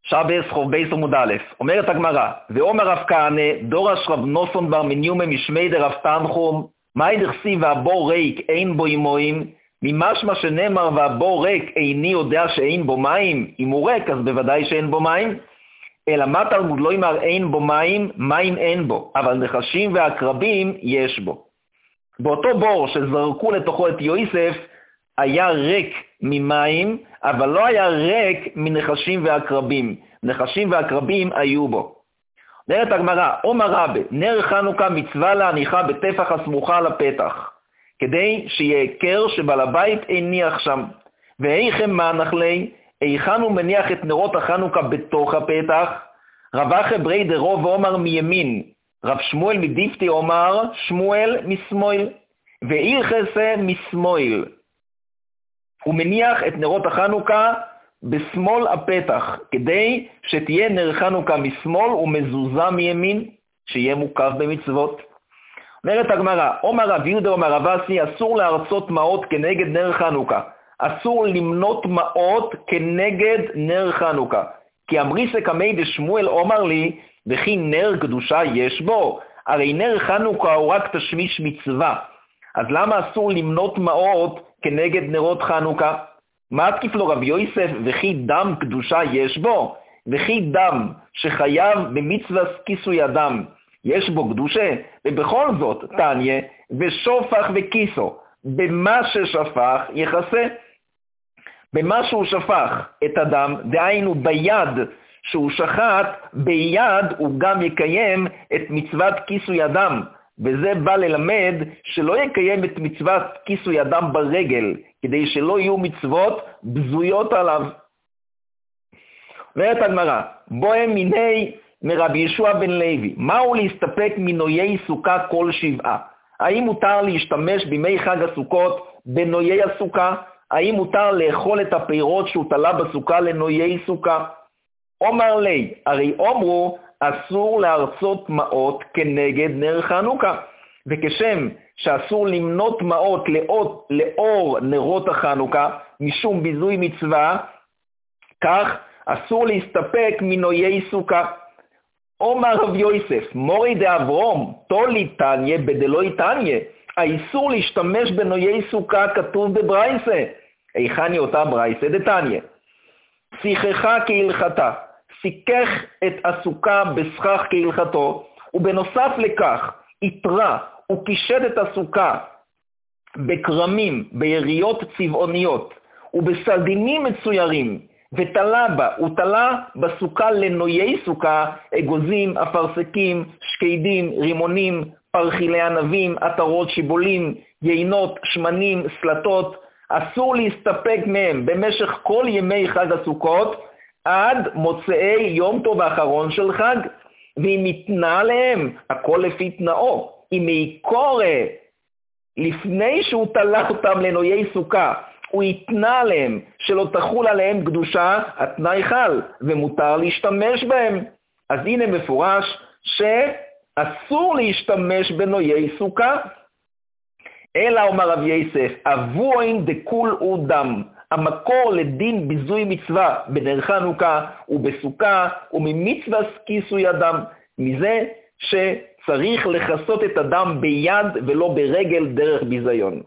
שבס חוב בייס עמוד א', אומרת הגמרא, ואומר רב כהנא, דורש רב נוסון בר מניומא משמי דרב תנחום, מאי דכסיב והבור ריק אין בו אימויים, ממשמע שנאמר והבור ריק איני יודע שאין בו מים, אם הוא ריק אז בוודאי שאין בו מים, אלא מה תלמוד לא אמר אין בו מים, מים אין בו, אבל נחשים ועקרבים יש בו. באותו בור שזרקו לתוכו את יוסף, היה ריק ממים, אבל לא היה ריק מנחשים ועקרבים. נחשים ועקרבים היו בו. אומרת הגמרא, אומר רבי, נר חנוכה מצווה להניחה בטפח הסמוכה לפתח, כדי שיהיה היכר שבעל הבית הניח שם. ואיכם מנח לי, היכן הוא מניח את נרות החנוכה בתוך הפתח? רב אחי ברי דרוב ואומר מימין, רב שמואל מדיפתי אומר שמואל משמאל, ואיכסה משמאל. הוא מניח את נרות החנוכה בשמאל הפתח, כדי שתהיה נר חנוכה משמאל ומזוזה מימין, שיהיה מוקף במצוות. אומרת הגמרא, אומר רב יהודה אומר רב אסי, אסור להרצות מעות כנגד נר חנוכה. אסור למנות מעות כנגד נר חנוכה. כי אמריסה קמי דשמואל אומר לי, וכי נר קדושה יש בו? הרי נר חנוכה הוא רק תשמיש מצווה. אז למה אסור למנות מעות כנגד נרות חנוכה? מה תקיף לו רב יוסף, וכי דם קדושה יש בו? וכי דם שחייב במצווה כיסוי הדם יש בו קדושה? ובכל זאת, תניה, ושופך וכיסו, במה ששפך יחסה. במה שהוא שפך את הדם, דהיינו ביד שהוא שחט, ביד הוא גם יקיים את מצוות כיסוי הדם. וזה בא ללמד שלא יקיים את מצוות כיסוי הדם ברגל, כדי שלא יהיו מצוות בזויות עליו. אומרת הגמרא, בוהם מיני מרבי ישוע בן לוי, מהו להסתפק מנויי סוכה כל שבעה? האם מותר להשתמש בימי חג הסוכות בנויי הסוכה? האם מותר לאכול את הפירות שהוא תלה בסוכה לנויי סוכה? אומר לי, הרי אומרו, אסור להרצות מעות כנגד נר חנוכה, וכשם שאסור למנות מעות לאור נרות החנוכה משום ביזוי מצווה, כך אסור להסתפק מנויי סוכה. אומר רב יוסף, מורי דאברום, תולי תניה בדלוי תניה, האיסור להשתמש בנויי סוכה כתוב בברייסה. היכן היא אותה ברייסה דתניה? שיחך כהלכתה, סיכך את הסוכה בסכך כהלכתו, ובנוסף לכך יתרה וקישט את הסוכה בקרמים, ביריות צבעוניות, ובסלדינים מצוירים, ותלה בה, ותלה בסוכה לנויי סוכה, אגוזים, אפרסקים, שקדים, רימונים, פרחילי ענבים, עטרות, שיבולים, יינות, שמנים, סלטות. אסור להסתפק מהם במשך כל ימי חג הסוכות, עד מוצאי יום טוב האחרון של חג, ואם יתנה להם, הכל לפי תנאו, אם יקורא לפני שהוא תלה אותם לנויי סוכה, הוא יתנה להם שלא תחול עליהם קדושה, התנאי חל, ומותר להשתמש בהם. אז הנה מפורש שאסור להשתמש בנויי סוכה, אלא אומר רב יוסף, אבוין דקול ודם, המקור לדין ביזוי מצווה בנר חנוכה ובסוכה וממצווה כיסוי הדם, מזה שצריך לחסות את הדם ביד ולא ברגל דרך ביזיון.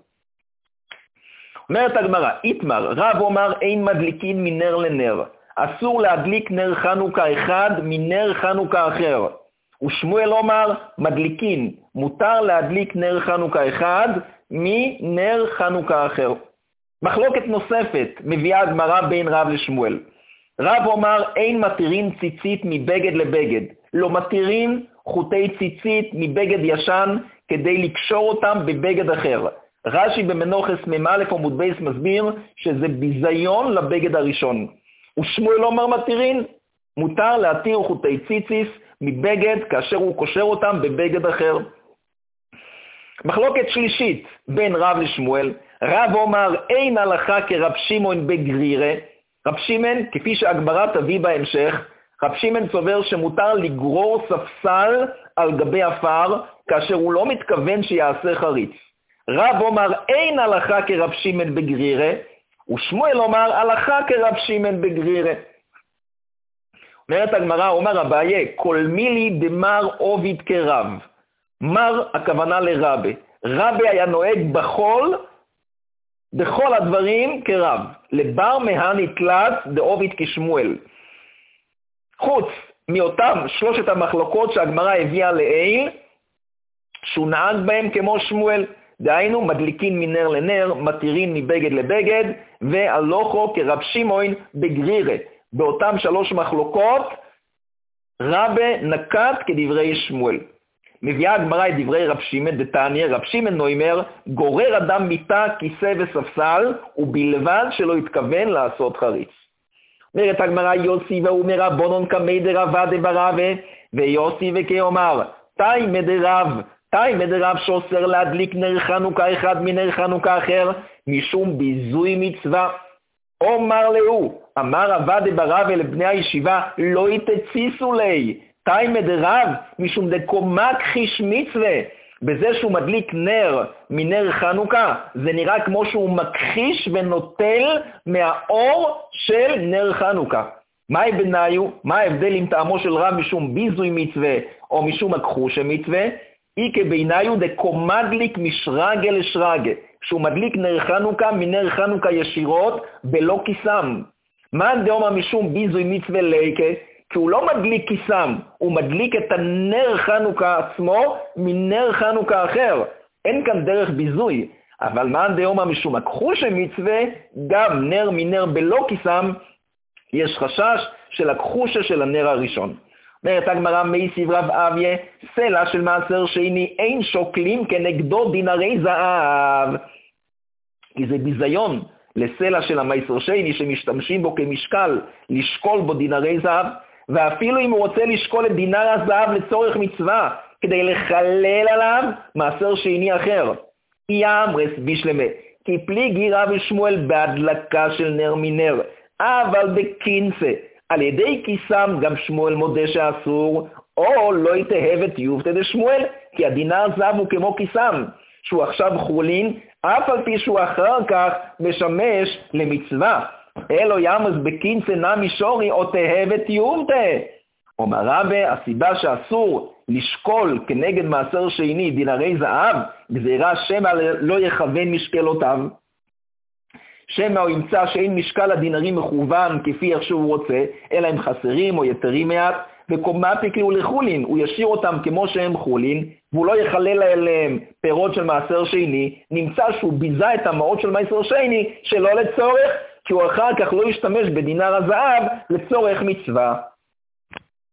אומרת הגמרא, איתמר, רב אומר אין מדליקין מנר לנר, אסור להדליק נר חנוכה אחד מנר חנוכה אחר. ושמואל אומר מדליקין, מותר להדליק נר חנוכה אחד מנר חנוכה אחר. מחלוקת נוספת מביאה הגמרא בין רב לשמואל. רב אומר אין מתירים ציצית מבגד לבגד, לא מתירים חוטי ציצית מבגד ישן כדי לקשור אותם בבגד אחר. רש"י במנוחס מ"א עמוד בייס מסביר שזה ביזיון לבגד הראשון. ושמואל אומר מתירים, מותר להתיר חוטי ציציס מבגד כאשר הוא קושר אותם בבגד אחר. מחלוקת שלישית בין רב לשמואל, רב אומר אין הלכה כרב שמעון בגרירה. רב שמעון, כפי שהגמרא תביא בהמשך, רב שמעון סובר שמותר לגרור ספסל על גבי עפר כאשר הוא לא מתכוון שיעשה חריץ. רב אומר אין הלכה כרב שמעון בגרירה, ושמואל אומר הלכה כרב שמעון בגרירה. אומרת הגמרא, אומר אביי, כל מילי דמר עוביד כרב. מר הכוונה לרבה. רבה היה נוהג בכל הדברים כרב. לבר מהני תלת דעוביד כשמואל. חוץ מאותם שלושת המחלוקות שהגמרא הביאה לעיל, שהוא נהג בהם כמו שמואל. דהיינו, מדליקין מנר לנר, מתירין מבגד לבגד, והלוכו כרב שמעון בגרירה. באותם 3 מחלוקות, רבה נקט כדברי שמואל. מביאה הגמרא את דברי רב שמעון דתניא, רב שמעון נוימר, גורר אדם מיטה, כיסא וספסל, ובלבד שלא התכוון לעשות חריץ. אומרת הגמרא, יוסי ואומר רבונון כמי דרבה דברבה, ויוסי וכאומר, תאי מדרב שאוסר להדליק נר חנוכה אחד מנר חנוכה אחר, משום ביזוי מצווה. אומר לו, אמר רבא דברבה לבני הישיבה, לא יתציסו לי, תאי מדרב, משום דקומה כחיש מצווה. בזה שהוא מדליק נר מנר חנוכה, זה נראה כמו שהוא מכחיש ונוטל מהאור של נר חנוכה. מהי בניו? מה ההבדל עם טעמו של רב משום ביזוי מצווה או משום הכחוש מצווה? אי כביניו דקומדליק משרגה לשרגה, שהוא מדליק נר חנוכה מנר חנוכה ישירות בלא כיסם. מה דאומר משום ביזוי מצווה ליקה? כי הוא לא מדליק כיסם, הוא מדליק את הנר חנוכה עצמו מנר חנוכה אחר. אין כאן דרך ביזוי. אבל מה דאומר משום הכחוש מצווה, גם נר מנר בלא כיסם, יש חשש של הכחוש של הנר הראשון. אומרת הגמרא, מי סברב אביה, סלע של מעשר שני, אין שוקלים כנגדו דינרי זהב. כי זה ביזיון לסלע של המעשר שני שמשתמשים בו כמשקל, לשקול בו דינרי זהב, ואפילו אם הוא רוצה לשקול את דינר הזהב לצורך מצווה, כדי לחלל עליו מעשר שני אחר. יאמרס בישלמה, כי פליגי רב שמואל בהדלקה של נר מנר, אבל בקינסה, על ידי כיסם גם שמואל מודה שאסור, או לא יתאהב את יובטה דשמואל, כי הדינר זהב הוא כמו כיסם, שהוא עכשיו חולין, אף על פי שהוא אחר כך משמש למצווה. אלו ימוס בקינסה נמי שורי או תאהב את יובטה. אומר רבה, הסיבה שאסור לשקול כנגד מעשר שני דינרי זהב, גזירה שמא לא יכוון משקלותיו. שמא הוא ימצא שאין משקל הדינרים מכוון כפי איך שהוא רוצה, אלא הם חסרים או יתרים מעט, וקומפיק לו לחולין, הוא ישאיר אותם כמו שהם חולין, והוא לא יחלל אליהם פירות של מעשר שני, נמצא שהוא ביזה את המעות של מעשר שני שלא לצורך, כי הוא אחר כך לא ישתמש בדינר הזהב לצורך מצווה.